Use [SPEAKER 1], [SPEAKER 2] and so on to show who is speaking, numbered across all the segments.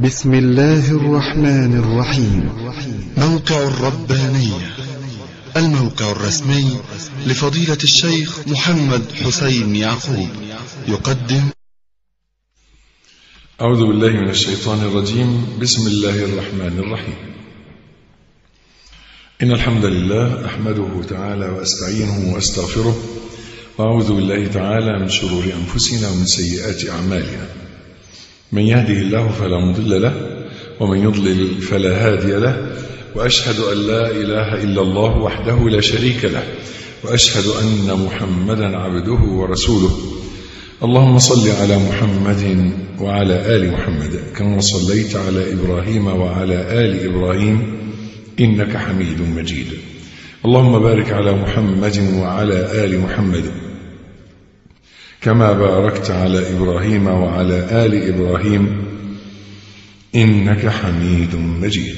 [SPEAKER 1] بسم الله الرحمن الرحيم.
[SPEAKER 2] موقع الربانية، الموقع الرسمي لفضيلة الشيخ محمد حسين يعقوب، يقدم.
[SPEAKER 3] أعوذ بالله من الشيطان الرجيم. بسم الله الرحمن الرحيم. إن الحمد لله أحمده تعالى وأستعينه وأستغفره، وأعوذ بالله تعالى من شرور أنفسنا ومن سيئات أعمالنا. من يهده الله فلا مضل له، ومن يضلل فلا هادي له، وأشهد أن لا إله إلا الله وحده لا شريك له، وأشهد أن محمدا عبده ورسوله. اللهم صل على محمد وعلى آل محمد كما صليت على إبراهيم وعلى آل إبراهيم إنك حميد مجيد. اللهم بارك على محمد وعلى آل محمد كما باركت على إبراهيم وعلى آل إبراهيم إنك حميد مجيد.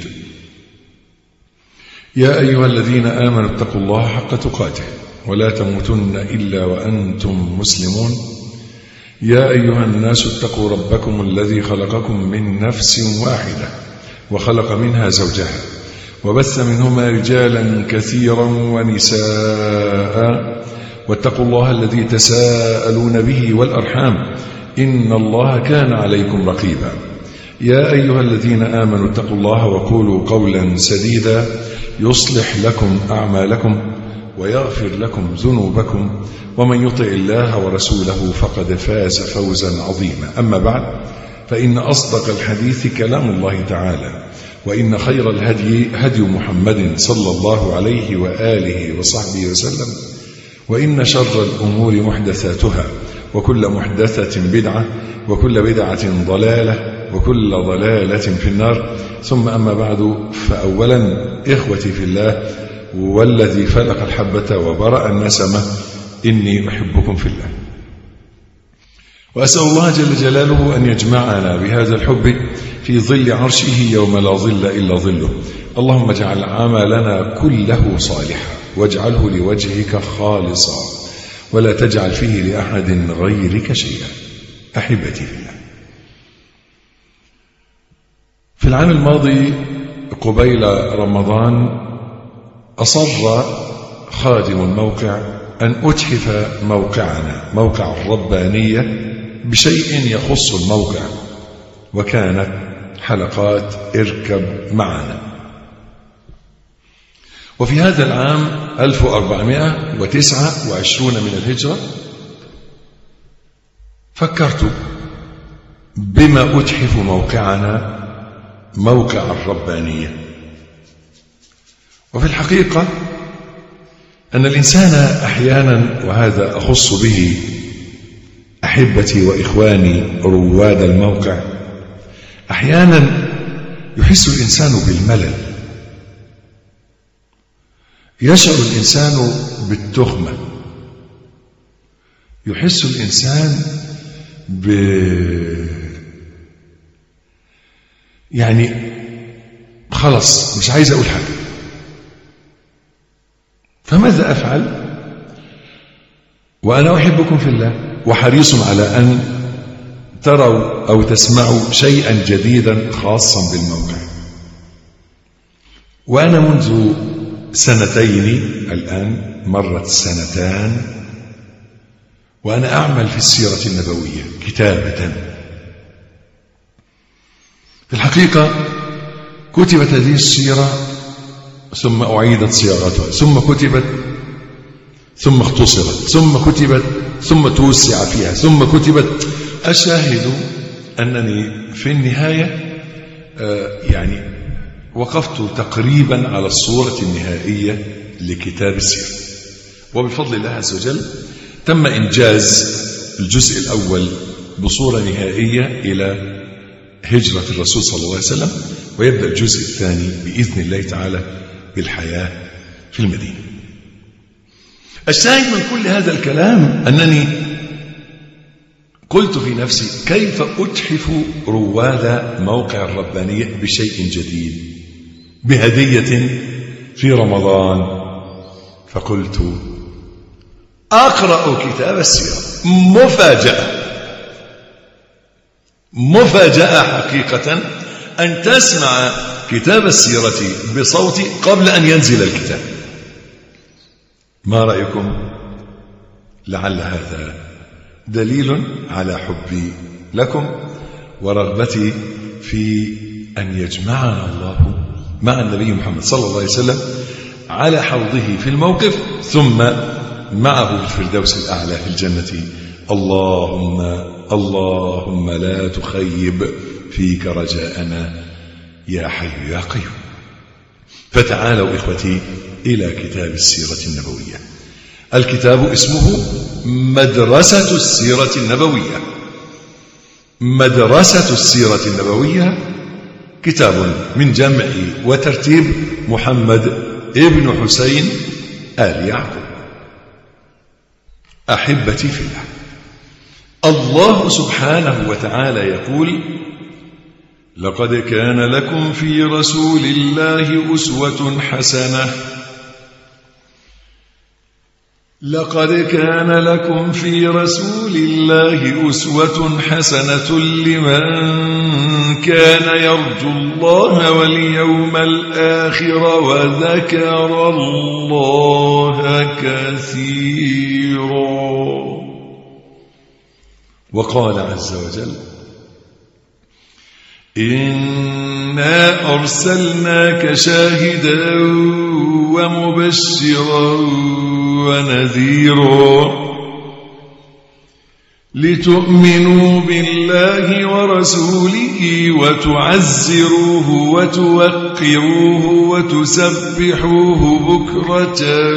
[SPEAKER 3] يا أيها الذين آمنوا اتقوا الله حق تقاته ولا تموتن إلا وأنتم مسلمون. يا أيها الناس اتقوا ربكم الذي خلقكم من نفس واحدة وخلق منها زوجها وبث منهما رجالا كثيرا ونساء، واتقوا الله الذي تساءلون به والأرحام إن الله كان عليكم رقيبا. يا أيها الذين آمنوا اتقوا الله وقولوا قولا سديدا يصلح لكم أعمالكم ويغفر لكم ذنوبكم، ومن يطع الله ورسوله فقد فاز فوزا عظيما. أما بعد، فإن أصدق الحديث كلام الله تعالى، وإن خير الهدي هدي محمد صلى الله عليه وآله وصحبه وسلم، وإن شر الأمور محدثاتها، وكل محدثة بدعة، وكل بدعة ضلالة، وكل ضلالة في النار. ثم أما بعد، فأولا إخوتي في الله والذي فلق الحبة وبرأ النسمة، إني أحبكم في الله، وأسأل الله جل جلاله أن يجمعنا بهذا الحب في ظل عرشه يوم لا ظل إلا ظله. اللهم اجعل عملنا كله صالحا، واجعله لوجهك خالصا، ولا تجعل فيه لأحد غيرك شيئا. أحبتي في الله، في العام الماضي قبيل رمضان أصر خادم الموقع أن أتحف موقعنا، موقع الربانية، بشيء يخص الموقع، وكانت حلقات اركب معنا. وفي هذا العام 1429 من الهجرة فكرت بما أتحف موقعنا، موقع الربانية. وفي الحقيقة أن الإنسان أحيانا، وهذا أخص به أحبتي وإخواني رواد الموقع، أحيانا يحس الإنسان بالملل، يشعر الإنسان بالتخمة، يحس الإنسان يعني خلاص مش عايز أقول حاجة. فماذا أفعل؟ وأنا أحبكم في الله وحريص على أن تروا أو تسمعوا شيئا جديدا خاصا بالموقع. وأنا منذ سنتين الآن، مرت سنتان، وأنا أعمل في السيرة النبوية كتابة. في الحقيقة كتبت هذه السيرة ثم أعيدت صياغتها، ثم كتبت، ثم اختصرت، ثم كتبت، ثم توسع فيها، ثم كتبت. أشاهد أنني في النهاية يعني وقفت تقريبا على الصورة النهائية لكتاب السيرة، وبفضل الله عز وجل تم إنجاز الجزء الأول بصورة نهائية إلى هجرة الرسول صلى الله عليه وسلم، ويبدأ الجزء الثاني بإذن الله تعالى بالحياة في المدينة. الشاهد من كل هذا الكلام أنني قلت في نفسي: كيف أتحف رواد موقع الربانية بشيء جديد، بهدية في رمضان؟ فقلت: أقرأ كتاب السيرة. مفاجأة حقيقة، أن تسمع كتاب السيرة بصوتي قبل أن ينزل الكتاب. ما رأيكم؟ لعل هذا دليل على حبي لكم ورغبتي في أن يجمعنا الله مع النبي محمد صلى الله عليه وسلم على حوضه في الموقف، ثم معه في الفردوس الأعلى في الجنة. اللهم لا تخيب فيك رجاءنا يا حي يا قيوم. فتعالوا إخوتي إلى كتاب السيرة النبوية. الكتاب اسمه مدرسة السيرة النبوية. مدرسة السيرة النبوية كتاب من جمع وترتيب محمد ابن حسين آل يعقوب. أحبتي في الله، الله سبحانه وتعالى يقول: لقد كان لكم في رسول الله أسوة حسنة. لقد كان لكم في رسول الله أسوة حسنة لمن كان يرجو الله واليوم الآخر وذكر الله كثيرا. وقال عز وجل: إنا أرسلناك شاهدا ومبشرا ونذيرا لتؤمنوا بالله ورسوله وتعزروه وتوقروه وتسبحوه بكرة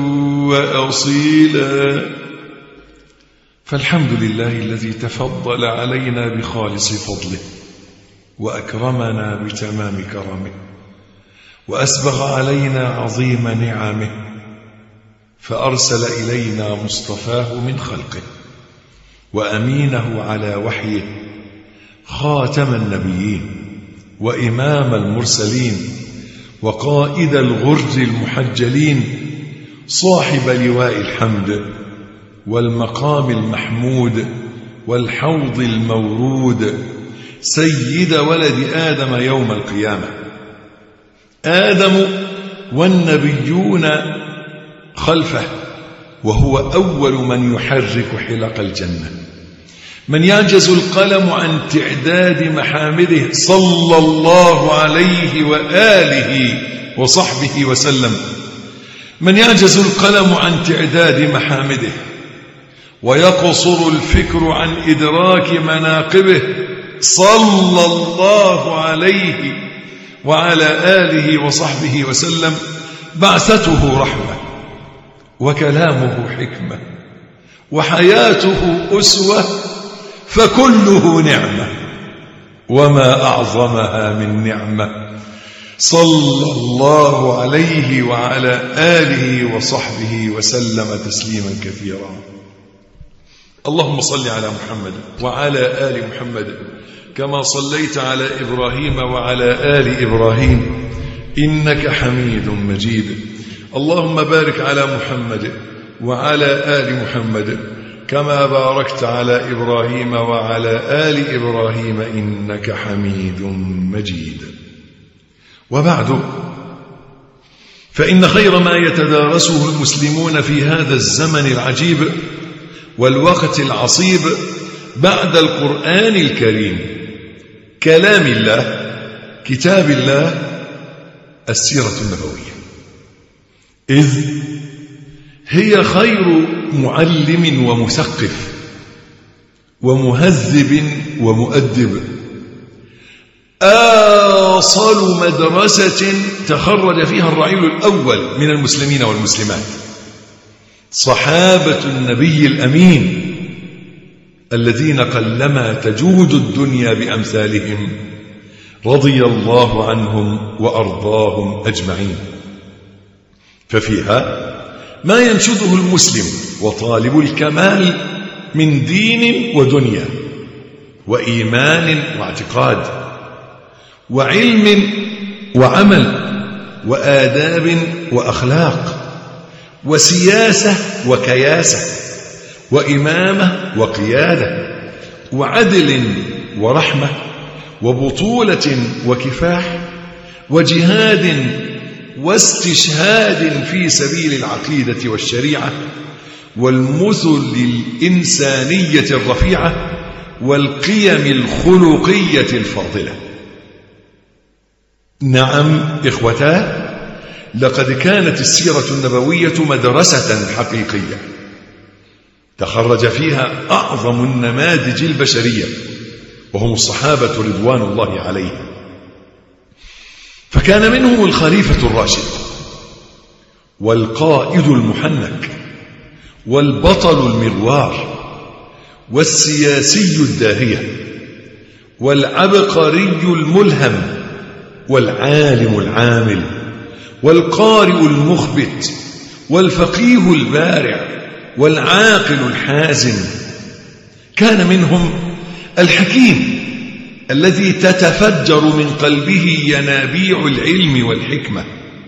[SPEAKER 3] وأصيلا. فالحمد لله الذي تفضل علينا بخالص فضله وأكرمنا بتمام كرمه وأسبغ علينا عظيم نعمه، فأرسل إلينا مصطفاه من خلقه وأمينه على وحيه، خاتم النبيين وإمام المرسلين وقائد الغر المحجلين، صاحب لواء الحمد والمقام المحمود والحوض المورود، سيد ولد آدم يوم القيامة. آدم والنبيون خلفه، وهو أول من يحرك حلق الجنة، من يعجز القلم عن تعداد محامده صلى الله عليه وآله وصحبه وسلم، من يعجز القلم عن تعداد محامده ويقصر الفكر عن إدراك مناقبه صلى الله عليه وعلى آله وصحبه وسلم. بعثته رحمة وكلامه حكمة وحياته أسوة، فكله نعمة وما أعظمها من نعمة. صلى الله عليه وعلى آله وصحبه وسلم تسليما كثيرا. اللهم صل على محمد وعلى آل محمد كما صليت على إبراهيم وعلى آل إبراهيم إنك حميد مجيد. اللهم بارك على محمد وعلى آل محمد كما باركت على إبراهيم وعلى آل إبراهيم إنك حميد مجيد. وبعد، فإن خير ما يتدارسه المسلمون في هذا الزمن العجيب والوقت العصيب بعد القرآن الكريم، كلام الله، كتاب الله، السيرة النبوية، إذ هي خير معلم ومثقف ومهذب ومؤدب، آصل مدرسة تخرج فيها الرعيل الأول من المسلمين والمسلمات، صحابة النبي الأمين الذين قلما تجود الدنيا بأمثالهم، رضي الله عنهم وأرضاهم أجمعين. ففيها ما ينشده المسلم وطالب الكمال من دين ودنيا وإيمان واعتقاد وعلم وعمل وآداب وأخلاق وسياسة وكياسة وإمامة وقيادة وعدل ورحمة وبطولة وكفاح وجهاد واستشهاد في سبيل العقيدة والشريعة والمثل الإنسانية الرفيعة والقيم الخلقية الفاضلة. نعم إخوتاه، لقد كانت السيرة النبوية مدرسة حقيقية تخرج فيها أعظم النماذج البشرية وهم الصحابة رضوان الله عليهم، فكان منهم الخليفة الراشد والقائد المحنك والبطل المغوار والسياسي الداهية والعبقري الملهم والعالم العامل والقارئ المخبت والفقيه البارع والعاقل الحازم. كان منهم الحكيم الذي تتفجر من قلبه ينابيع العلم والحكمة،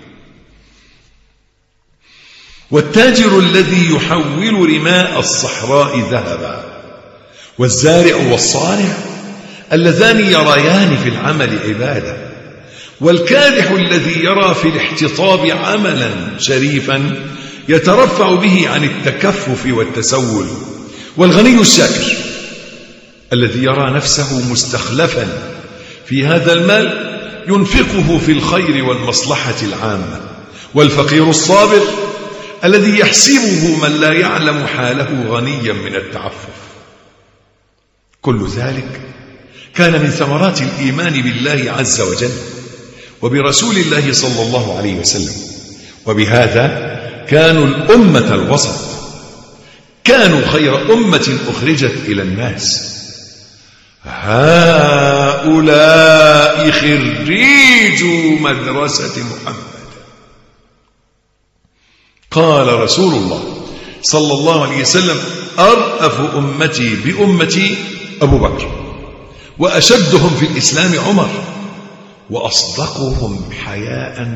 [SPEAKER 3] والتاجر الذي يحول رماء الصحراء ذهبا، والزارع والصانع اللذان يريان في العمل عبادة، والكادح الذي يرى في الاحتطاب عملا شريفا يترفع به عن التكفف والتسول، والغني الشاكر الذي يرى نفسه مستخلفا في هذا المال ينفقه في الخير والمصلحة العامة، والفقير الصابر الذي يحسبه من لا يعلم حاله غنيا من التعفف. كل ذلك كان من ثمرات الإيمان بالله عز وجل وبرسول الله صلى الله عليه وسلم، وبهذا كانوا الأمة الوسط، كانوا خير أمة أخرجت إلى الناس. هؤلاء خريجو مدرسة محمد. قال رسول الله صلى الله عليه وسلم: أرأف أمتي بأمتي أبو بكر، وأشدهم في الإسلام عمر، وأصدقهم حياء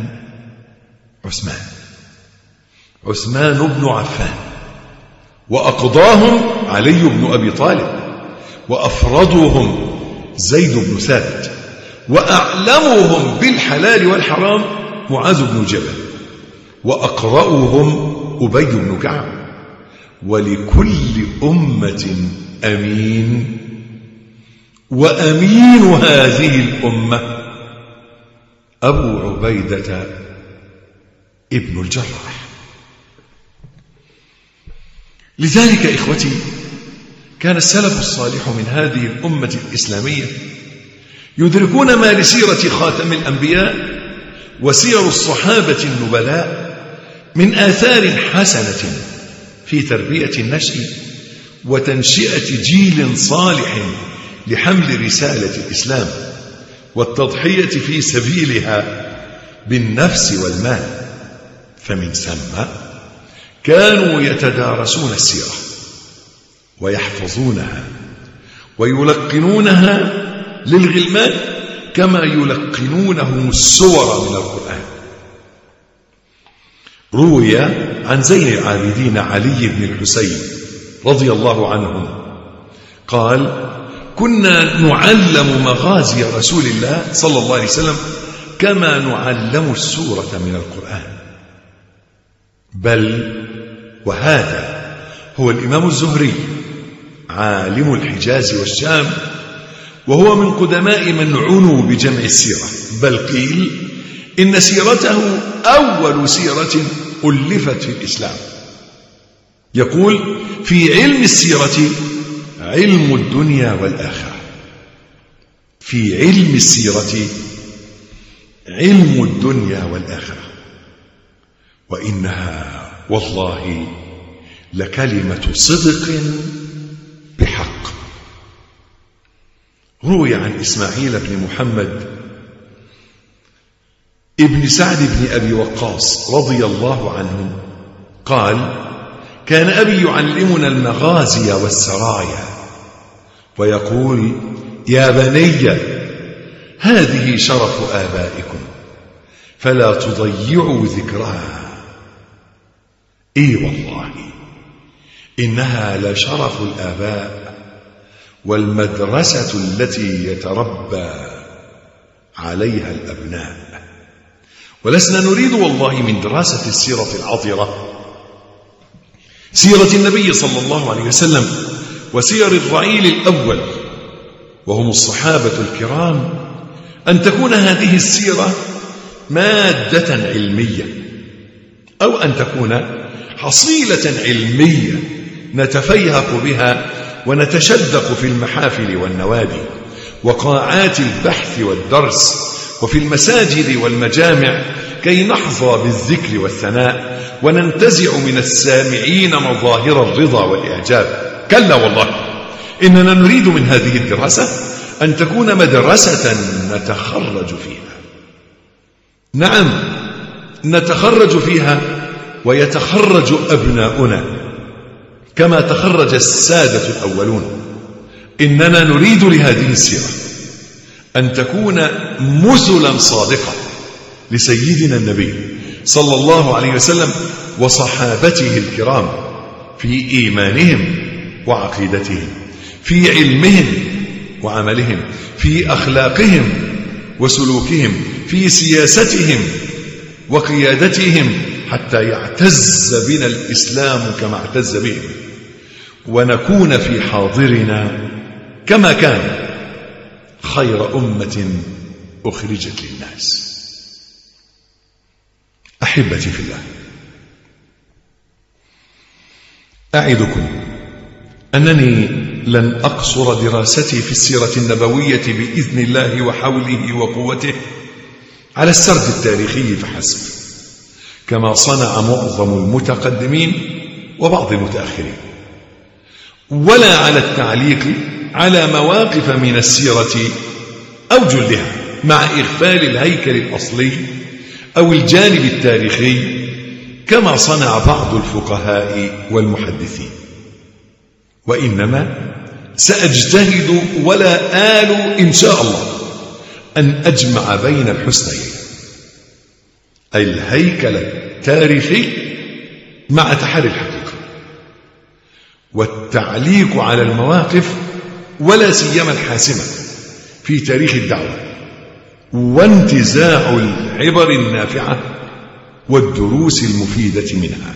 [SPEAKER 3] عثمان بن عفان، وأقضاهم علي بن أبي طالب، وأفرضهم زيد بن ثابت، وأعلمهم بالحلال والحرام معاذ بن جبل، وأقرأهم أبي بن كعب. ولكل أمة أمين، وأمين هذه الأمة أبو عبيدة ابن الجراح. لذلك إخوتي، كان السلف الصالح من هذه الأمة الإسلامية يدركون ما لسيرة خاتم الأنبياء وسير الصحابة النبلاء من آثار حسنة في تربية النشء وتنشئة جيل صالح لحمل رسالة الإسلام والتضحية في سبيلها بالنفس والمال. فمن ثم كانوا يتدارسون السيرة ويحفظونها ويلقنونها للغلمان كما يلقنونهم السور من القرآن. روي عن زين العابدين علي بن الحسين رضي الله عنهم قال: كنا نعلم مغازي رسول الله صلى الله عليه وسلم كما نعلم السورة من القرآن. بل وهذا هو الإمام الزهري عالم الحجاز والشام، وهو من قدماء من عنوا بجمع السيرة، بل قيل إن سيرته أول سيرة ألفت في الإسلام. يقول: في علم السيرة علم الدنيا والآخرة. في علم السيرة علم الدنيا والآخرة، وإنها والله لكلمة صدق بحق. روي عن إسماعيل بن محمد ابن سعد بن أبي وقاص رضي الله عنه قال: كان أبي يعلمنا المغازي والسرايا ويقول: يا بني، هذه شرف آبائكم فلا تضيعوا ذكرها. إي والله إنها لشرف الآباء والمدرسة التي يتربى عليها الأبناء. ولسنا نريد والله من دراسة السيرة العطرة، سيرة النبي صلى الله عليه وسلم وسير الرعيل الأول وهم الصحابة الكرام، أن تكون هذه السيرة مادة علمية، أو أن تكون حصيلة علمية نتفيهق بها ونتشدق في المحافل والنوادي وقاعات البحث والدرس وفي المساجد والمجامع، كي نحظى بالذكر والثناء وننتزع من السامعين مظاهر الرضا والإعجاب. كلا والله، إننا نريد من هذه الدراسة أن تكون مدرسة نتخرج فيها. نعم، نتخرج فيها ويتخرج أبناؤنا كما تخرج السادة الأولون. إننا نريد لهذه السيرة أن تكون مثلا صادقة لسيدنا النبي صلى الله عليه وسلم وصحابته الكرام في إيمانهم وعقيدتهم، في علمهم وعملهم، في أخلاقهم وسلوكهم، في سياستهم وقيادتهم، حتى يعتز بنا الإسلام كما اعتز بهم، ونكون في حاضرنا كما كان خير أمة أخرجت للناس. أحبتي في الله، أعدكم أنني لن أقصر دراستي في السيرة النبوية بإذن الله وحوله وقوته على السرد التاريخي فحسب، كما صنع معظم المتقدمين وبعض المتأخرين، ولا على التعليق على مواقف من السيرة أو جلها مع إغفال الهيكل الأصلي أو الجانب التاريخي كما صنع بعض الفقهاء والمحدثين. وإنما سأجتهد ولا آل إن شاء الله أن أجمع بين الحسنيين، الهيكل التاريخي مع تحري الحقيقة، والتعليق على المواقف ولا سيما الحاسمة في تاريخ الدعوة، وانتزاع العبر النافعة والدروس المفيدة منها.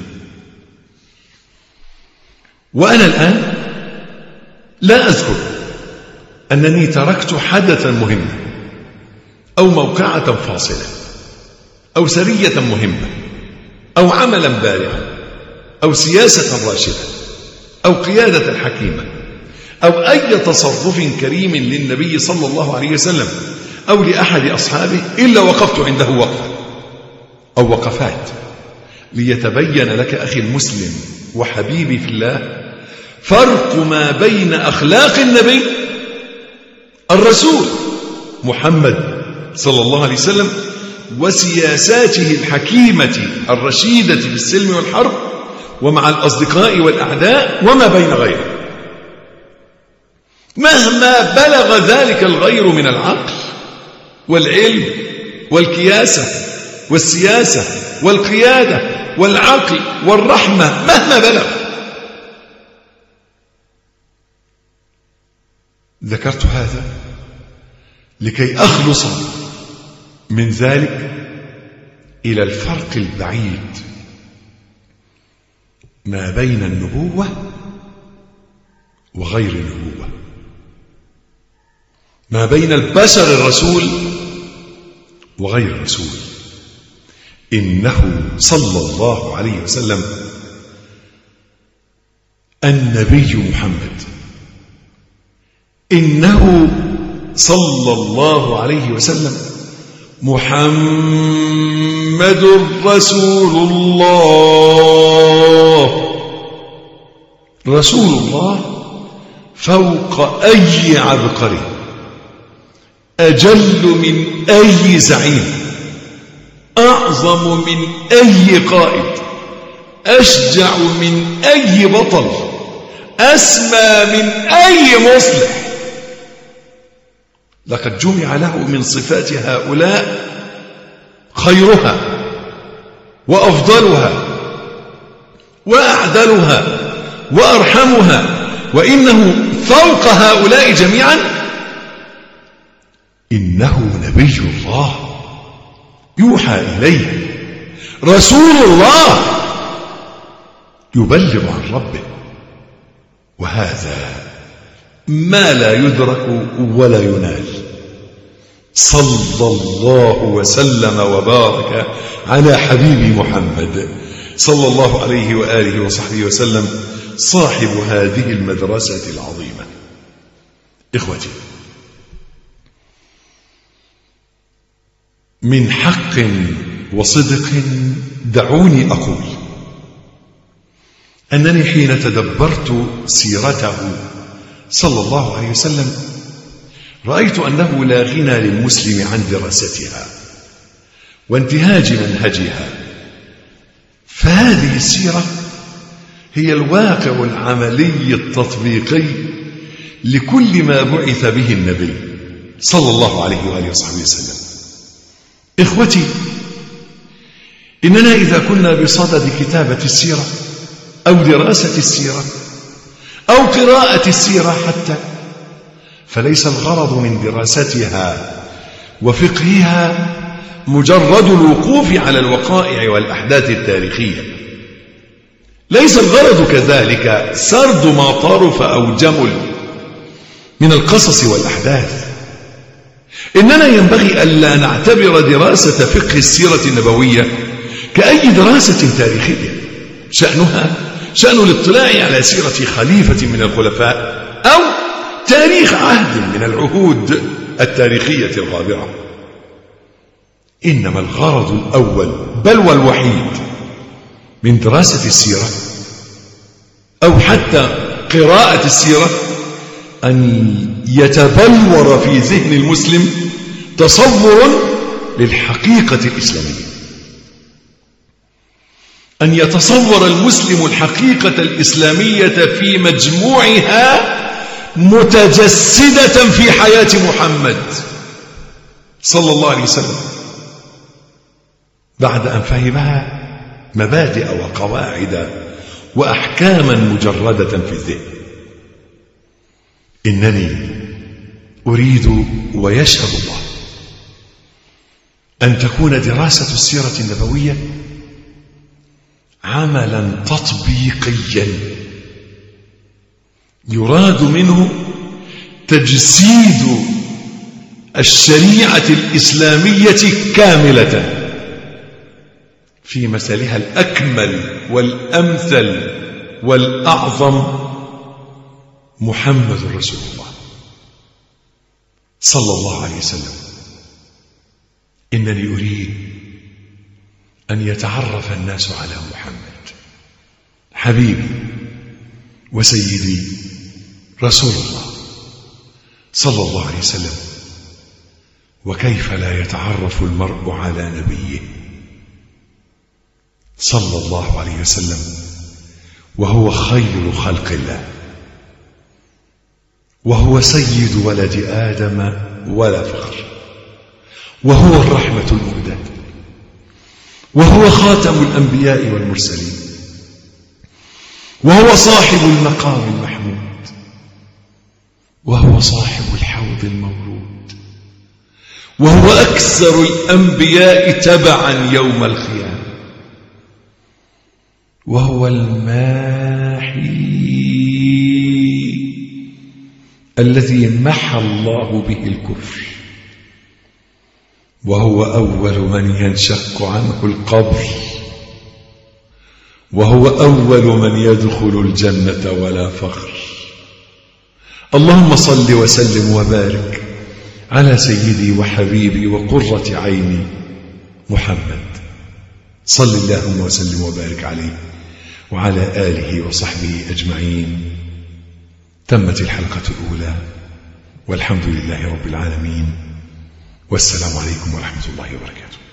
[SPEAKER 3] وأنا الآن لا أذكر أنني تركت حدثا مهما أو موقعة فاصلة أو سرية مهمة أو عملا بارعا أو سياسة راشدة أو قيادة حكيمة أو أي تصرف كريم للنبي صلى الله عليه وسلم أو لأحد أصحابه إلا وقفت عنده وقفة أو وقفات ليتبين لك أخي المسلم وحبيبي في الله فرق ما بين أخلاق النبي الرسول محمد صلى الله عليه وسلم وسياساته الحكيمة الرشيدة في السلم والحرب ومع الأصدقاء والأعداء وما بين غيره، مهما بلغ ذلك الغير من العقل والعلم والكياسة والسياسة والقيادة والعقل والرحمة، مهما بلغ. ذكرت هذا لكي أخلص من ذلك إلى الفرق البعيد ما بين النبوة وغير النبوة، ما بين البشر الرسول وغير الرسول. إنه صلى الله عليه وسلم النبي محمد، إنه صلى الله عليه وسلم محمد رسول الله، رسول الله فوق أي عبقري، أجل من أي زعيم، أعظم من أي قائد، أشجع من أي بطل، أسمى من أي مصلح. لقد جمع له من صفات هؤلاء خيرها وأفضلها وأعدلها وأرحمها، وإنه فوق هؤلاء جميعا إنه نبي الله يوحى إليه رسول الله يبلغ عن ربه، وهذا ما لا يدرك ولا ينال. صلى الله وسلم وبارك على حبيبي محمد صلى الله عليه وآله وصحبه وسلم، صاحب هذه المدرسة العظيمة. إخوتي، من حق وصدق دعوني أقول أنني حين تدبرت سيرته صلى الله عليه وسلم رأيت أنه لا غنى للمسلم عن دراستها وانتهاج منهجها، فهذه السيرة هي الواقع العملي التطبيقي لكل ما بعث به النبي صلى الله عليه وآله وصحبه وسلم. إخوتي، إننا إذا كنا بصدد كتابة السيرة أو دراسة السيرة أو قراءة السيرة حتى، فليس الغرض من دراستها وفقهها مجرد الوقوف على الوقائع والأحداث التاريخية. ليس الغرض كذلك سرد ما طرف أو جمل من القصص والأحداث. إننا ينبغي ألا نعتبر دراسة فقه السيرة النبوية كأي دراسة تاريخية شأنها شأن الاطلاع على سيرة خليفة من الخلفاء أو تاريخ عهد من العهود التاريخية الغابرة. إنما الغرض الأول بل والوحيد من دراسة السيرة أو حتى قراءة السيرة أن يتبلور في ذهن المسلم تصور للحقيقة الإسلامية، أن يتصور المسلم الحقيقة الإسلامية في مجموعها متجسدة في حياة محمد صلى الله عليه وسلم، بعد أن فهمها مبادئ وقواعد وأحكاما مجردة في الذهن. إنني أريد ويشهد الله أن تكون دراسة السيرة النبوية عملا تطبيقيا يراد منه تجسيد الشريعة الإسلامية كاملة في مثلها الأكمل والأمثل والأعظم، محمد رسول الله صلى الله عليه وسلم. إنني أريد أن يتعرف الناس على محمد حبيبي وسيدي رسول الله صلى الله عليه وسلم. وكيف لا يتعرف المرء على نبيه صلى الله عليه وسلم وهو خير خلق الله، وهو سيد ولد آدم ولا فخر، وهو الرحمة المهداة، وهو خاتم الأنبياء والمرسلين، وهو صاحب المقام المحمود، وهو صاحب الحوض المورود، وهو أكثر الأنبياء تبعا يوم القيامة، وهو الماحي الذي محى الله به الكفر، وهو أول من ينشق عنه القبر، وهو أول من يدخل الجنة ولا فخر. اللهم صل وسلم وبارك على سيدي وحبيبي وقرة عيني محمد، صل اللهم وسلم وبارك عليه وعلى آله وصحبه أجمعين. تمت الحلقة الأولى، والحمد لله رب العالمين، والسلام عليكم ورحمة الله وبركاته.